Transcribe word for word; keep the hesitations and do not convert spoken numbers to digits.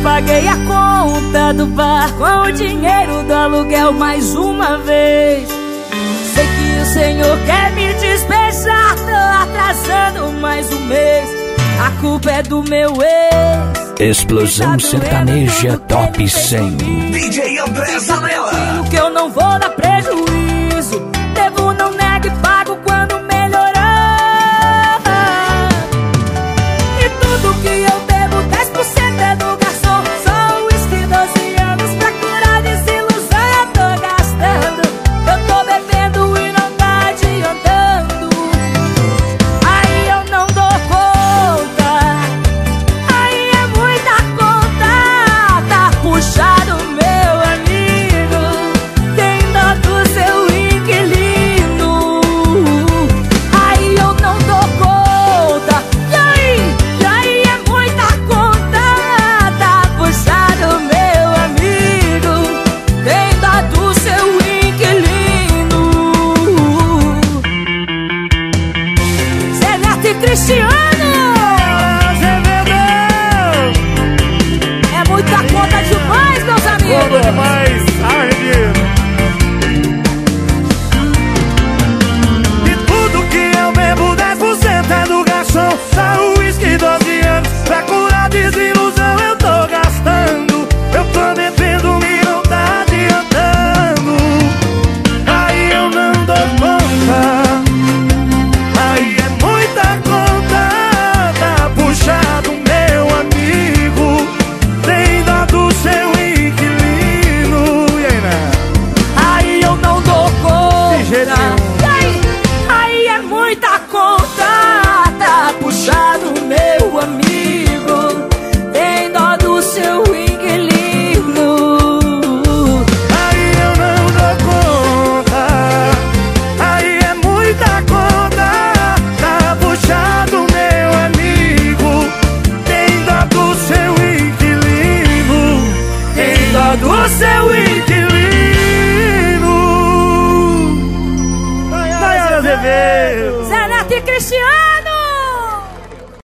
paguei a conta do bar com o dinheiro do aluguel mais uma vez. Sei que o Senhor quer me despejar, tô atrasando mais um mês. A culpa é do meu ex. Explosão Sertaneja Top cem. D J André Zanella. Que eu não vou dar prejuízo. Devo, não nego e pago quando melhorar. E tudo que eu devo, dez por cento é do garçom. Só uísque, doze anos pra curar desilusão. Eu tô gastando, eu tô bebendo e não tá adiantando. Aí eu não dou conta. Aí é muita conta. Tá puxado, meu amigo. Tem dó do seu inquilino. Aí eu não dou conta. E aí? E aí é muita conta. Tá puxado, meu amigo. Tem dó do seu inquilino. Zé Neto e Cristiano. É muita conta demais, meus amigos. Conta demais, arrepiado. E tudo que eu bebo, dez por cento é do garçom. Só uísque, doze anos pra curar desilusão. Eu tô gastando, eu tô bebendo e não tá adiantando. Aí eu não dou conta. Aí é muita conta. Tá puxado, meu amigo. Tem dó do seu inquilino. E aí, né? Aí eu não dou De jeito conta. nenhum. E aí? Aí é muita conta. Tá puxado, meu amigo. Tem dó do seu inquilino. Aí eu não dou conta. Aí é muita conta. Tá puxado, meu amigo. Tem dó do seu inquilino. Tem dó do seu inquilino. Vai, Azevedo. Zé Neto e Cristiano.